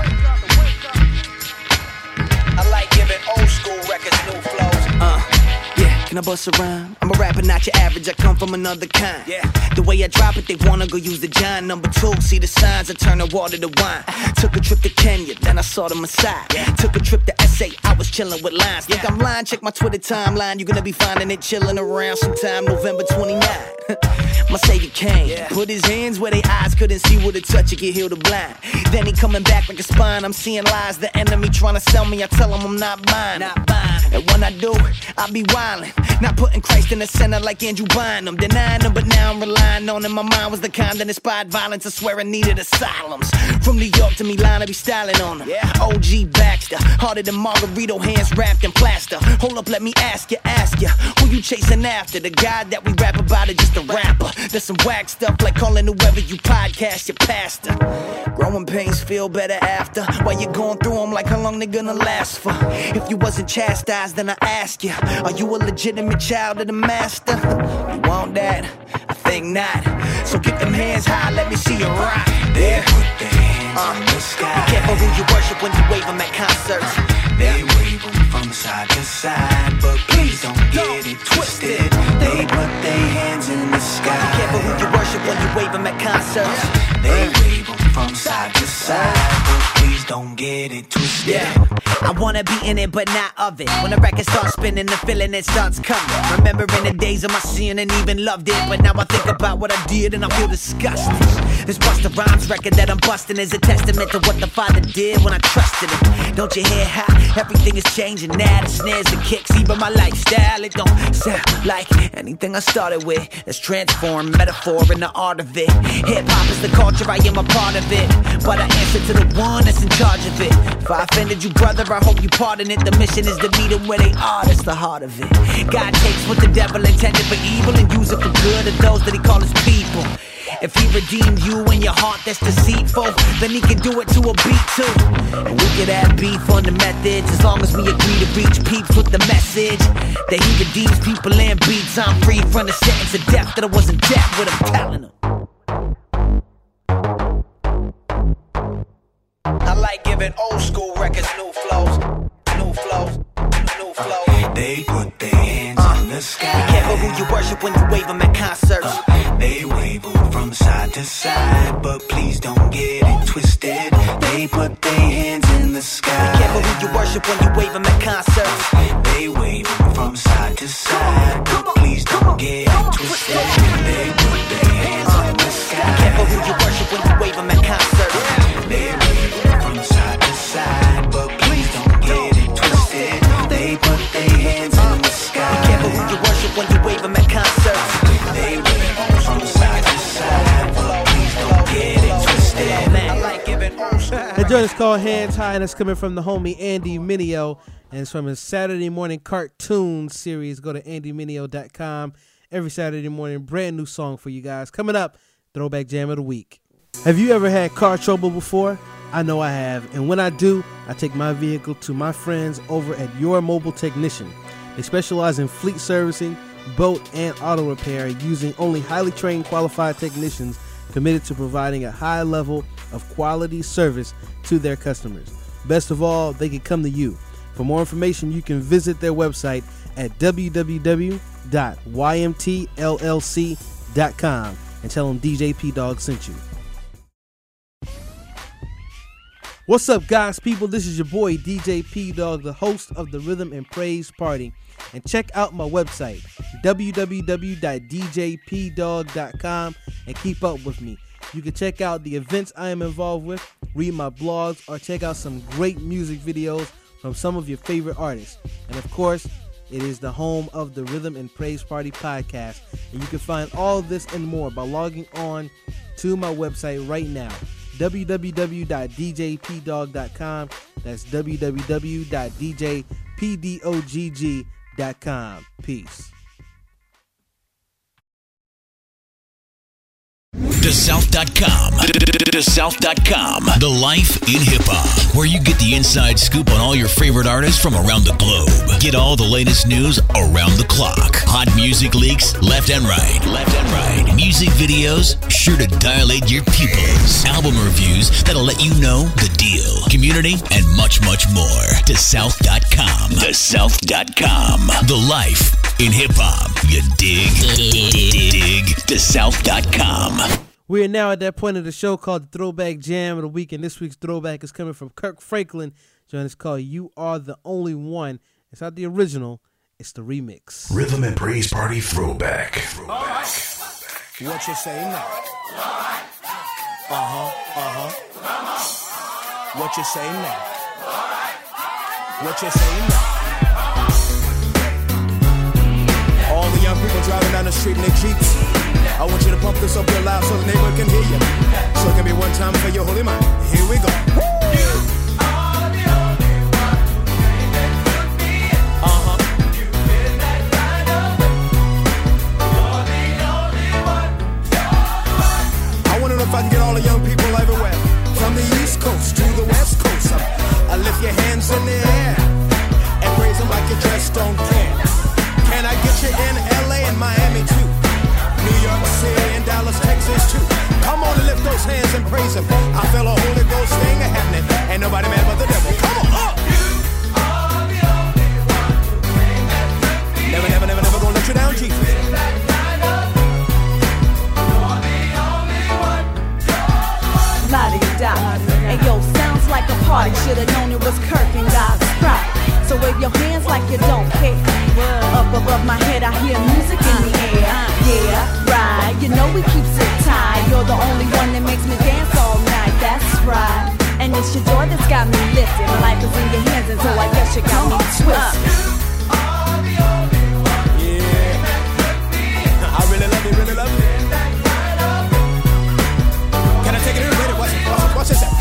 I like giving old school records new flows. Uh, yeah. Can I bust a rhyme? I'm a rapper, not your average. I come from another kind. Yeah. The way I drop it, they wanna go use the giant number two. See the signs, I turn the water to wine. Took a trip to Kenya, then I saw the Messiah. Yeah. Took a trip to S A, I was chilling with lines. Think yeah. I'm lying? Check my Twitter timeline. You're gonna be finding it chilling around sometime November twenty-ninth. My savior came, yeah. Put his hands where their eyes couldn't see with a touch, it could heal the blind. Then he coming back like a spine. I'm seeing lies, the enemy trying to sell me. I tell him I'm not buying. Not buying. And when I do, I be wildin'. Not putting Christ in the center like Andrew Bynum. Denying him, but now I'm relying on him. My mind was the kind that inspired violence. I swear I needed asylums. From New York to Milan, I be styling on him. Yeah. O G Baxter, harder than Margarito, hands wrapped in plaster. Hold up, let me ask you, ask you, who you chasing after? The guy that we rap about or just a rapper? There's some whack stuff like calling whoever you podcast your pastor. Growing pains feel better after. While you're going through them, like how long they gonna last for? If you wasn't chastised, then I ask you, are you a legitimate child of the master? You want that? I think not. So get them hands high, let me see you rock. There, put their hands uh, in the sky. Be careful who you worship when you wave them at concerts. They wave them from side to side, but please don't get it twisted. They put their hands in the sky. Be careful who you worship when you wave them at concerts. They wave them from side to side, but please don't get it twisted. Yeah. I wanna be in it, but not of it. When the record starts spinning, the feeling it starts coming. Remembering the days of my sin and even loved it, but now I think about what I did and I feel disgusted. This Busta Rhymes record that I'm busting is a testament to what the Father did when I trusted him. Don't you hear how everything is changing now? The snares, the kicks, even my lifestyle. It don't sound like anything I started with. It's transformed, metaphor in the art of it. Hip hop is the culture, I am a part of it, but I answer to the one that's in charge of it. If I offended you, brother, I hope you pardon it. The mission is to meet them where they are, that's the heart of it. God takes what the devil intended for evil and use it for good of those that he calls his people. If he redeemed you in your heart that's deceitful, then he can do it to a beat too. And we could have beef on the methods as long as we agree to reach peeps with the message that he redeems people and beats. I'm free from the sentence of death that I wasn't deaf with, I'm telling them. I like giving old school records new flows, new flows, new flows. Uh, they put their hands uh, in the sky. Be careful who you worship when you wave them at concerts. Uh, they wave them from side to side, but please don't get it twisted. They put their hands in the sky. Be careful who you worship when you wave them at concerts. Uh, they wave them from side to side, but please don't get it twisted. They put their hands in the sky. Be careful who you worship when you wave them at concerts. They wave them from side to side, but please don't get it twisted. They put their hands in the sky. Be careful who you worship when you wave them at concerts. They wave them from side to side, but please don't get it twisted. I like giving old school. That joint is called Hands High, and it's coming from the homie Andy Mineo, and it's from his Saturday morning cartoon series. Go to andy mineo dot com. Every Saturday morning, brand new song for you guys. Coming up, Throwback Jam of the Week. Have you ever had car trouble before? I know I have, and when I do, I take my vehicle to my friends over at Your Mobile Technician. They specialize in fleet servicing, boat, and auto repair, using only highly trained, qualified technicians committed to providing a high level of quality service to their customers. Best of all, they can come to you. For more information, you can visit their website at w w w dot y m t l l c dot com and tell them D J P Dog sent you. What's up, guys, people? This is your boy D J P Dog, the host of the Rhythm and Praise Party. And check out my website, w w w dot d j p dog dot com, and keep up with me. You can check out the events I am involved with, read my blogs, or check out some great music videos from some of your favorite artists. And of course, it is the home of the Rhythm and Praise Party podcast. And you can find all this and more by logging on to my website right now, w w w dot d j p dog dot com. That's w w w dot d j p dog dot com. Peace. the south dot com. the south dot com. The Life in Hip Hop, where you get the inside scoop on all your favorite artists from around the globe. Get all the latest news around the clock. Hot music leaks left and right. Left and right. Music videos sure to dilate your pupils. Album reviews that'll let you know the deal. Community and much, much more. the south dot com. the south dot com. The Life in Hip Hop. You dig? Dig. the south dot com. We are now at that point of the show called the Throwback Jam of the Week, and this week's throwback is coming from Kirk Franklin. Join us called You Are the Only One. It's not the original, it's the remix. Rhythm and Praise Party Throwback. Throwback. What you say now? Uh-huh, uh-huh. What you say now? What you say now? All the young people driving down the street in their Jeeps, I want you to pump this up real loud so the neighborhood can hear you. So it can be one time for your holy mind. Here we go. You are the only one who came and took me in. Uh-huh. You've been that kind of way. You're the only one. I want to know if I can get all the young people everywhere, from the East Coast to the West Coast. I lift your hands in the air and praise them like you just don't care. Can I get you in L A and Miami too? New York City and Dallas, Texas too. Come on and lift those hands and praise him. I feel a Holy Ghost thing happening. Ain't nobody mad but the devil. Come on, up! You are the only one who came and took me. Never, never, never, never gonna let you down, Jesus. You're the only one. La-di-da. Hey yo, sounds like a party. Should've known it was Kirk and God's Sprite. So wave your hands like you don't care. Up above my head, I hear music in the air. Yeah, right. You know we keeps it tight. You're the only one that makes me dance all night. That's right. And it's your joy that's got me lifted. My life is in your hands, and so I guess you got me twisted. Yeah, I really love you, really love you. Can I take it in? Wait, watch it, watch it, watch this.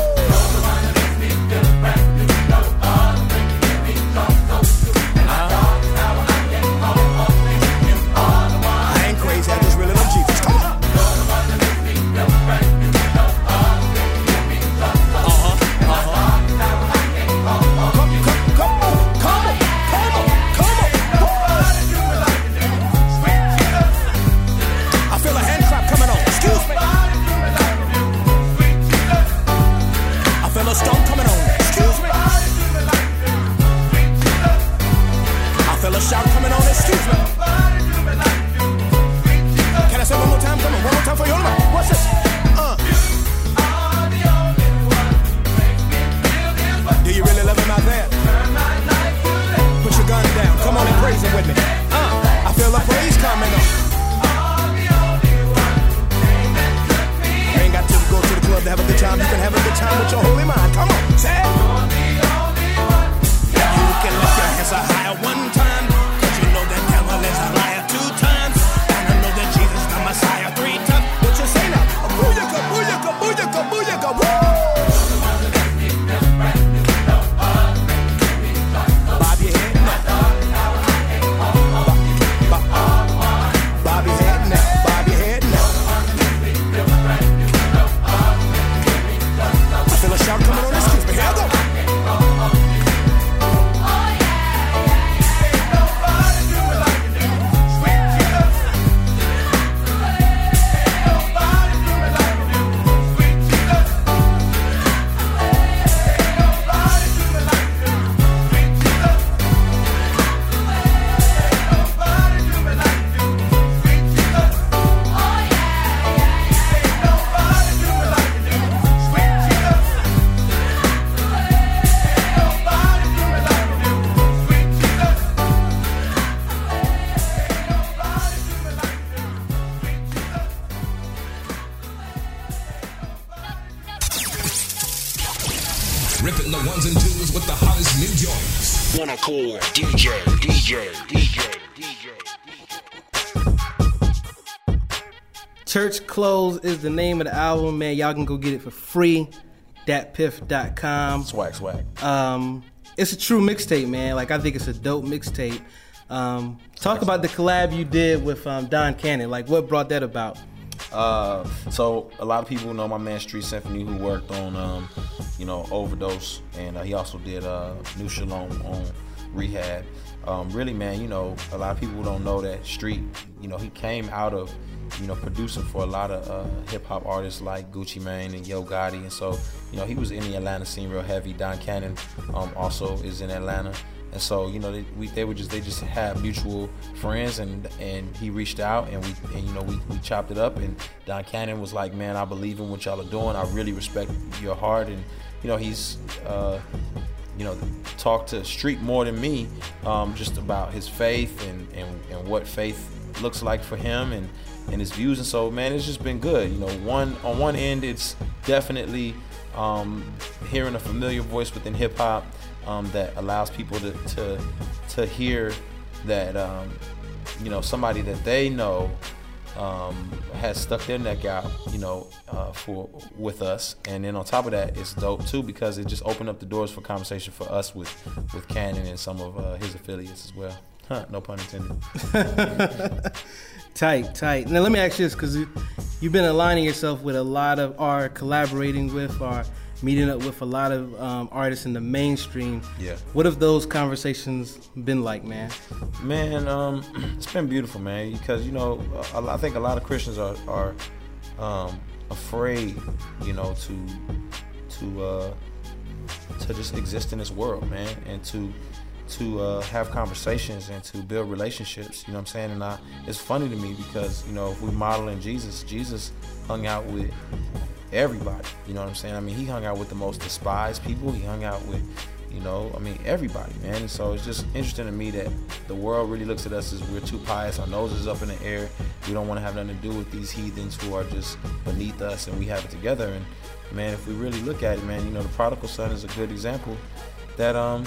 Ripping the ones and twos with the hottest new joints. Wanna call D J, D J, D J, D J. Church Clothes is the name of the album, man. Y'all can go get it for free. dat piff dot com. Swag, swag. Um, it's a true mixtape, man. Like, I think it's a dope mixtape. Um, talk about the collab you did with um, Don Cannon. Like, what brought that about? Uh, so a lot of people know my man Street Symphony, who worked on, um, you know, Overdose, and uh, he also did uh, New Shalom on Rehab. Um, really, man, you know, a lot of people don't know that Street, you know, he came out of, you know, producing for a lot of uh, hip hop artists like Gucci Mane and Yo Gotti, and so, you know, he was in the Atlanta scene real heavy. Don Cannon um, also is in Atlanta. And so, you know, they, we, they were just they just had mutual friends, and and he reached out, and we and you know we, we chopped it up, and Don Cannon was like, man, I believe in what y'all are doing. I really respect your heart, and you know he's uh, you know talked to Street more than me, um, just about his faith and, and and what faith looks like for him, and and his views. And so, man, it's just been good. You know, one on one end, it's definitely um, hearing a familiar voice within hip hop. Um, that allows people to, to to hear that um, you know somebody that they know um, has stuck their neck out, you know, uh, for with us, and then on top of that, it's dope too because it just opened up the doors for conversation for us with with Cannon and some of uh, his affiliates as well. Huh, no pun intended. Tight, tight. Now let me ask you this, because you've been aligning yourself with a lot of, or collaborating with, or meeting up with a lot of um, artists in the mainstream. Yeah. What have those conversations been like, man? Man, um, it's been beautiful, man, because, you know, I, I think a lot of Christians are, are um, afraid, you know, to to uh, to just exist in this world, man, and to to uh, have conversations and to build relationships, you know what I'm saying? And I, it's funny to me because, you know, if we model in Jesus, Jesus hung out with everybody, you know what I'm saying? I mean, he hung out with the most despised people. He hung out with, you know, I mean, everybody, man. And so it's just interesting to me that the world really looks at us as we're too pious. Our noses up in the air. We don't want to have nothing to do with these heathens who are just beneath us, and we have it together. And man, if we really look at it, man, you know, the prodigal son is a good example that, um,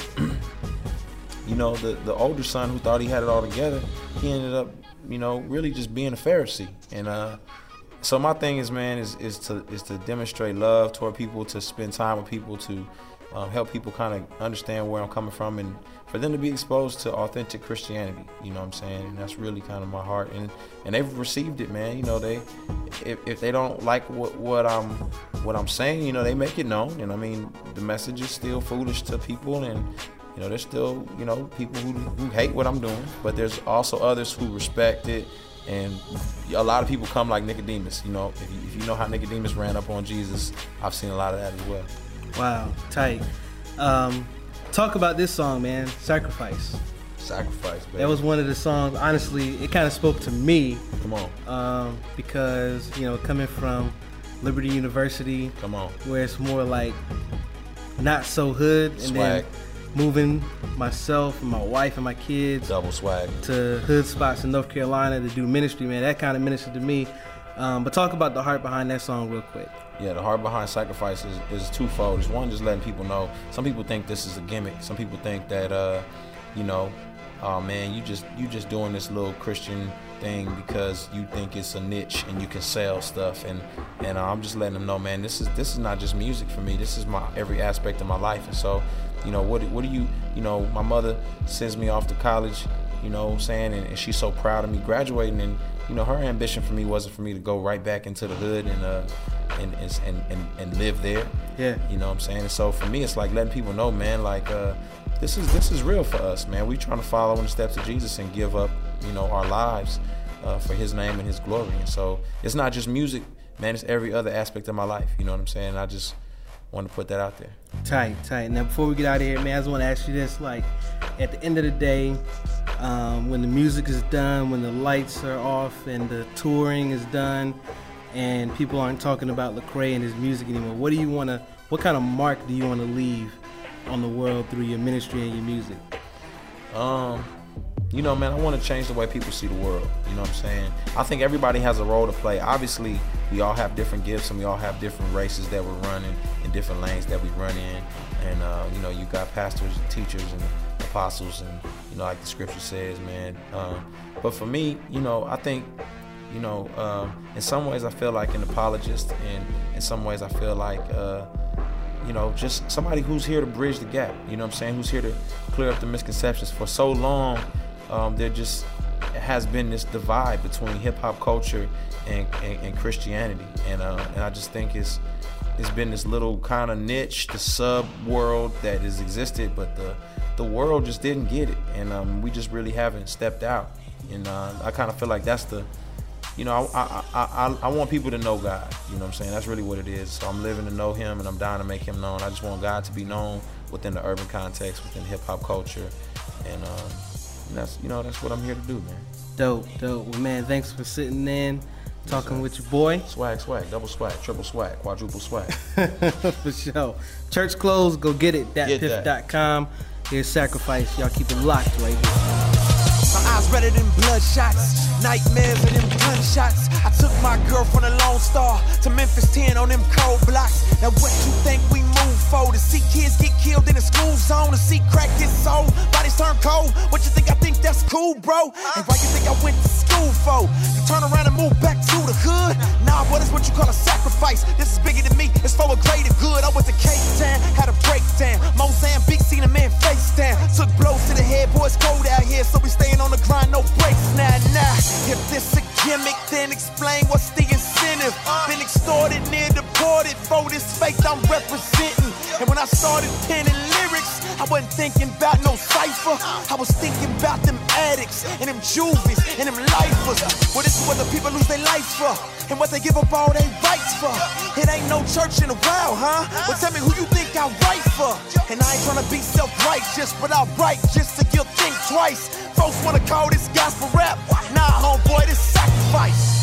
you know, the, the older son who thought he had it all together, he ended up, you know, really just being a Pharisee. And, uh, So my thing is, man, is is to is to demonstrate love toward people, to spend time with people, to um, help people kind of understand where I'm coming from, and for them to be exposed to authentic Christianity. You know what I'm saying? And that's really kind of my heart. And and they've received it, man. You know, they if, if they don't like what, what I'm what I'm saying, you know, they make it known. And I mean, the message is still foolish to people, and you know, there's still, you know, people who who hate what I'm doing, but there's also others who respect it. And a lot of people come like Nicodemus. You know, if you, if you know how Nicodemus ran up on Jesus, I've seen a lot of that as well. Wow, tight. Um, talk about this song, man, Sacrifice. Sacrifice, baby. That was one of the songs, honestly, it kind of spoke to me. Come on. Um, because, you know, coming from Liberty University. Come on. Where it's more like not so hood. And Swag. then moving myself and my wife and my kids double swag to hood spots in North Carolina to do ministry, man. That kind of ministered to me. Um, but talk about the heart behind that song real quick. Yeah, the heart behind Sacrifice is, is twofold. It's one, just letting people know. Some people think this is a gimmick. Some people think that, uh, you know, oh man, you just you just doing this little Christian thing because you think it's a niche and you can sell stuff. And and uh, I'm just letting them know, man, this is this is not just music for me. This is my every aspect of my life. And so, you know, what what do you, you know, my mother sends me off to college, you know what I'm saying, and, and she's so proud of me graduating, and, you know, her ambition for me wasn't for me to go right back into the hood and uh and and and, and live there. Yeah. You know what I'm saying? And so for me, it's like letting people know, man, like uh this is this is real for us, man. We trying to follow in the steps of Jesus and give up, you know, our lives uh, for his name and his glory. And so it's not just music, man, it's every other aspect of my life, you know what I'm saying? And I just want to put that out there. Tight, tight. Now, before we get out of here, man, I just want to ask you this. Like, at the end of the day, um, when the music is done, when the lights are off and the touring is done, and people aren't talking about Lecrae and his music anymore, what do you want to, what kind of mark do you want to leave on the world through your ministry and your music? Um, you know, man, I want to change the way people see the world. You know what I'm saying? I think everybody has a role to play. Obviously, we all have different gifts and we all have different races that we're running and different lanes that we run in. And, uh, you know, you got pastors and teachers and apostles and, you know, like the scripture says, man. Um, but for me, you know, I think, you know, um, in some ways I feel like an apologist, and in some ways I feel like, uh, you know, just somebody who's here to bridge the gap, you know what I'm saying, who's here to clear up the misconceptions. For so long, um, they're just, has been this divide between hip hop culture and, and, and Christianity, and uh, and I just think it's it's been this little kind of niche, the sub world that has existed, but the the world just didn't get it, and um, we just really haven't stepped out. And uh, I kind of feel like that's the, you know, I, I I I want people to know God. You know what I'm saying? That's really what it is. So I'm living to know Him, and I'm dying to make Him known. I just want God to be known within the urban context, within hip hop culture, and, um, and that's you know that's what I'm here to do, man. Dope, dope. Well, man, thanks for sitting in, talking yes, with your boy. Swag, swag, double swag, triple swag, quadruple swag. For sure. Church clothes, go get it. dat piff dot com. Here's Sacrifice. Y'all keep it locked right here. My eyes redder than blood shots, nightmares of them gunshots. I took my girl from the Lone Star to Memphis ten on them cold blocks. Now what you think we move for? To see kids get killed in the school zone, to see crack get sold, bodies turn cold. What you think I think that's cool, bro? And why you think I went to school for? To turn around and move back to the hood? Nah, what is what you call a sacrifice? This is bigger than me, it's for a greater good. I went to Cape Town, had a breakdown. Mozambique, seen a man face down. Took blows to the head, boy, it's cold out here, so we staying on the grind, no breaks, nah, nah. If this a gimmick, then explain what's the incentive. Been extorted, near deported, for this faith I'm representing. And when I started penning lyrics, I wasn't thinking about no cipher. I was thinking about them addicts, and them juvies, and them lifers. Well, this is what the people lose their life for, and what they give up all their rights for. It ain't no church in a while, huh? Well, tell me who you think I write for. And I ain't tryna be self-righteous, but I write just so you'll think twice. Folks wanna call this gospel rap. Nah, homeboy, this sacrifice.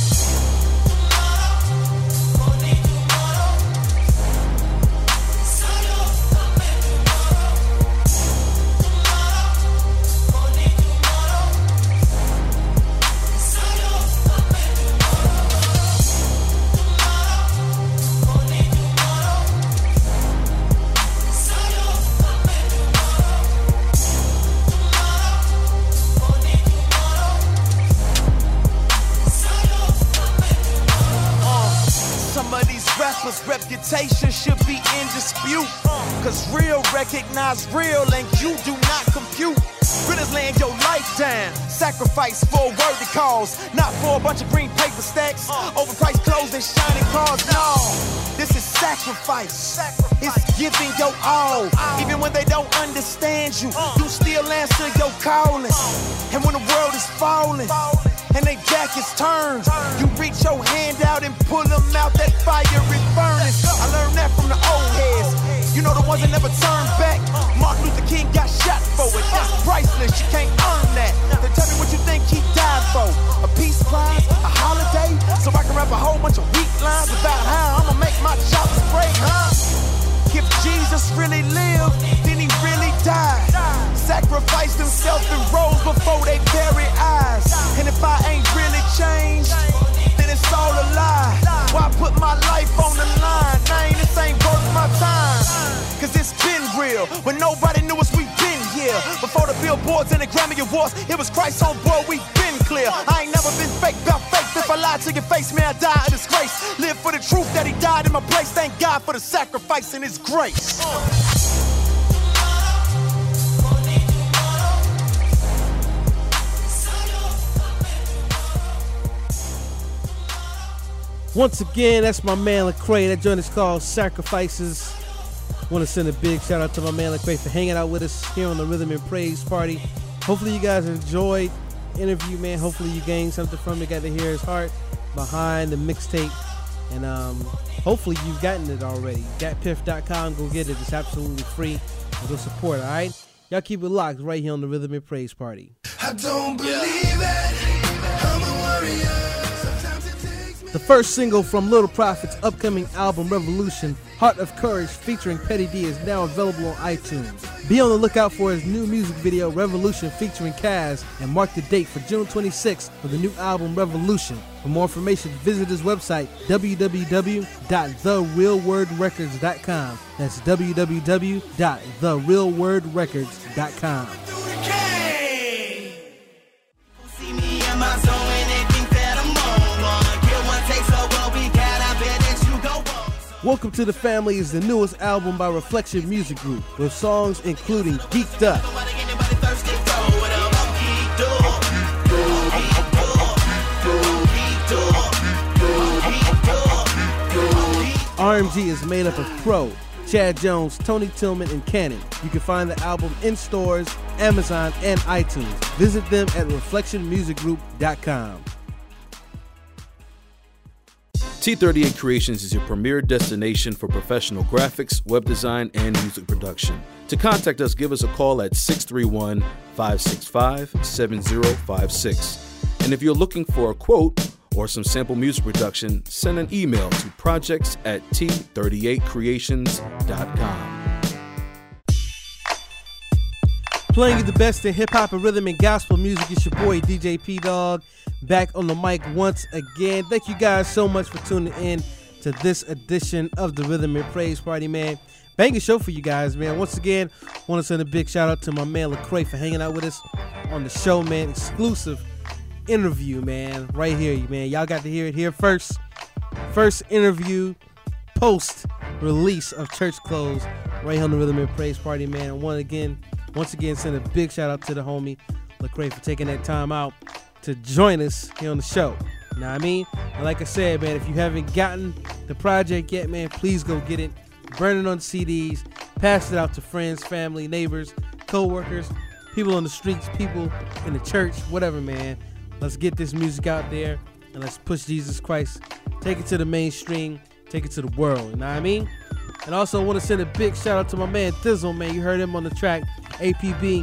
Reputation should be in dispute, cause real recognize real and you do not compute. Critters laying your life down, sacrifice for a word that calls, not for a bunch of green paper stacks, overpriced clothes and shining cars. No, this is sacrifice. It's giving your all, even when they don't understand you. You still answer your calling, and when the world is falling and they back is turned, you reach your hand out and pull them out that fiery furnace. I learned that from the old heads, you know, the ones that never turn back. Martin Luther King got shot for it, that's priceless, you can't earn that. Then tell me what you think he died for, a peace prize, a holiday, so I can rap a whole bunch of weak lines about how I'ma make my choppers break, huh? If Jesus really lived, then he really died. Sacrificed himself and rose before they very eyes. And if I ain't really changed, then it's all a lie. Why put my life on the line? Dang, this ain't worth my time. Cause it's been real, when nobody knew us, we been here. Before the billboards and the Grammy Awards, it was Christ on board, we been clear. I ain't never been fake about faith. If I lie to your face, may I die in disgrace. Live for the truth that he died in my place. Thank God for the sacrifice and his grace. Once again, that's my man Lecrae. That joint is called Sacrifices. Want to send a big shout out to my man Lecrae for hanging out with us here on the Rhythm and Praise Party. Hopefully you guys enjoyed the interview, man. Hopefully you gained something from it, got to hear his heart behind the mixtape, and um, hopefully you've gotten it already. dat piff dot com, go get it. It's absolutely free. And go support it, all right? Y'all keep it locked right here on the Rhythm and Praise Party. I don't believe it. I'm a warrior. The first single from Little Prophet's upcoming album, Revolution, Heart of Courage, featuring Petty D, is now available on iTunes. Be on the lookout for his new music video, Revolution, featuring Kaz, and mark the date for June twenty-sixth for the new album, Revolution. For more information, visit his website, w w w dot the real word records dot com. That's w w w dot the real word records dot com. Welcome to the Family is the newest album by Reflection Music Group, with songs including Geeked Up, R M G is made up of Crow, Chad Jones, Tony Tillman, and Cannon. You can find the album in stores, Amazon, and iTunes. Visit them at reflection music group dot com. T thirty-eight Creations is your premier destination for professional graphics, web design, and music production. To contact us, give us a call at six three one, five six five, seven zero five six. And if you're looking for a quote or some sample music production, send an email to projects at t thirty-eight creations dot com. Playing you the best in hip-hop and rhythm and gospel music, it's your boy D J P-Dog, back on the mic once again. Thank you guys so much for tuning in to this edition of the Rhythm and Praise Party, man. Banging show for you guys, man. Once again, want to send a big shout out to my man Lecrae for hanging out with us on the show, man. Exclusive interview, man, right here, man. Y'all got to hear it here first. First interview post release of Church Clothes right here on the Rhythm and Praise Party, man. And one again, once again, send a big shout out to the homie Lecrae for taking that time out to join us here on the show. You know what I mean? And like I said, man, if you haven't gotten the project yet, man, please go get it. Burn it on C Ds, pass it out to friends, family, neighbors, co-workers, people on the streets, people in the church, whatever, man. Let's get this music out there and let's push Jesus Christ. Take it to the mainstream, take it to the world, you know what I mean? And also want to send a big shout out to my man Thizzle, man. You heard him on the track, A P B.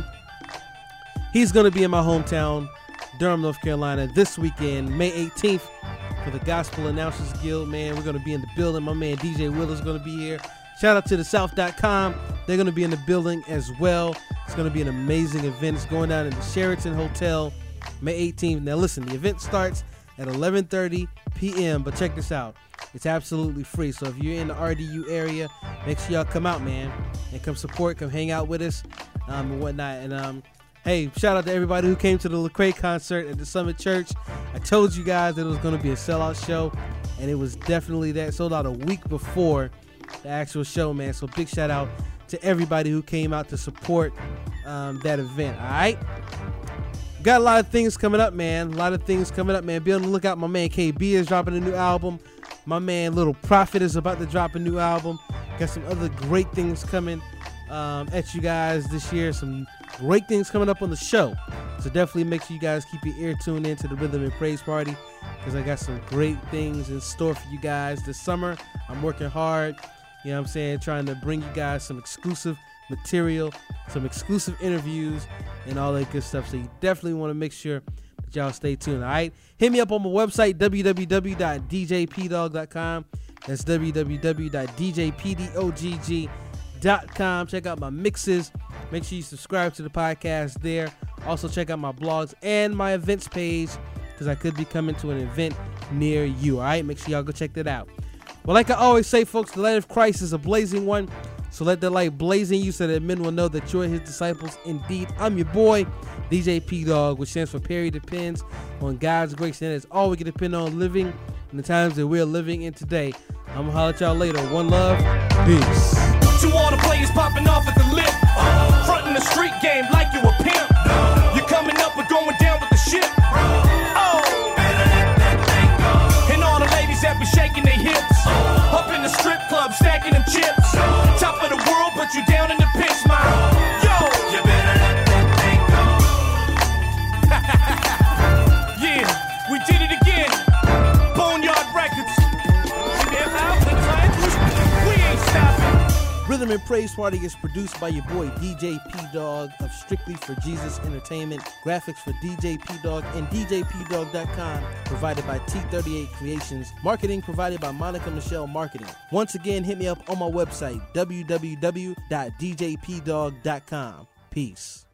He's going to be in my hometown, Durham, North Carolina, this weekend, May eighteenth, for the Gospel Announcers Guild, man. We're going to be in the building. My man D J Will is going to be here. Shout out to the south dot com. They're going to be in the building as well. It's going to be an amazing event. It's going down in the Sheraton Hotel, May eighteenth. Now listen, the event starts at eleven thirty p.m., but check this out. It's absolutely free. So if you're in the R D U area, make sure y'all come out, man, and come support, come hang out with us, um, and whatnot. And um, hey, shout out to everybody who came to the Lecrae concert at the Summit Church. I told you guys that it was going to be a sellout show, and it was definitely that. Sold out a week before the actual show, man. So big shout out to everybody who came out to support um, that event. All right. Got a lot of things coming up, man. A lot of things coming up, man. Be on the lookout. My man K B is dropping a new album. My man Little Prophet is about to drop a new album. Got some other great things coming um, at you guys this year. Some great things coming up on the show. So definitely make sure you guys keep your ear tuned in to the Rhythm and Praise Party, because I got some great things in store for you guys this summer. I'm working hard, you know what I'm saying, trying to bring you guys some exclusive material, some exclusive interviews, and all that good stuff. So you definitely want to make sure that y'all stay tuned, all right? Hit me up on my website, w w w dot d j p dog dot com. That's w w w dot d j p dog dot com. Check out my mixes. Make sure you subscribe to the podcast there. Also check out my blogs and my events page, because I could be coming to an event near you, all right? Make sure y'all go check that out. Well, like I always say, folks, the light of Christ is a blazing one. So let the light blaze in you so that men will know that you're his disciples indeed. I'm your boy, D J P-Dog, which stands for Perry Depends on God's Grace. And that's all we can depend on living in the times that we're living in today. I'm going to holler at y'all later. One love. Peace. What you wanna play is popping off at the lip. Uh, frontin' the street game like you a pimp. No. You're coming up and going down with the ship. Oh, better let that thing go. And all the ladies that be shaking their hips. Uh, up in the strip club, stacking them chips. Uh, Top of the world, put you down in the pit, smile. Yo, you better let that thing go. Yeah, we did it again. Boneyard Records. We ain't stopping. Rhythm and Praise Party is produced by your boy D J P-Dog of Strictly for Jesus Entertainment. Graphics for D J P-Dog and d j p dog dot com provided by T thirty-eight Creations. Marketing provided by Monica Michelle Marketing. Once again, hit me up on my website, w w w dot d j p dog dot com. Peace.